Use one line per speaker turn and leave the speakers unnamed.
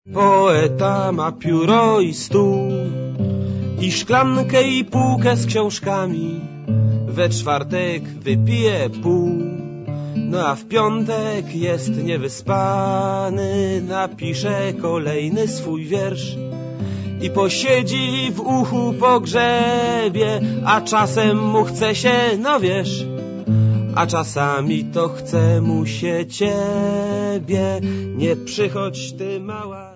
Poeta ma pióro i stół, i szklankę i półkę z książkami. We czwartek wypije pół, no a w piątek jest niewyspany. Napisze kolejny swój wiersz i posiedzi w uchu pogrzebie, a czasem mu chce się, no wiesz, a czasami to chce mu się ciebie. Nie przychodź ty mała.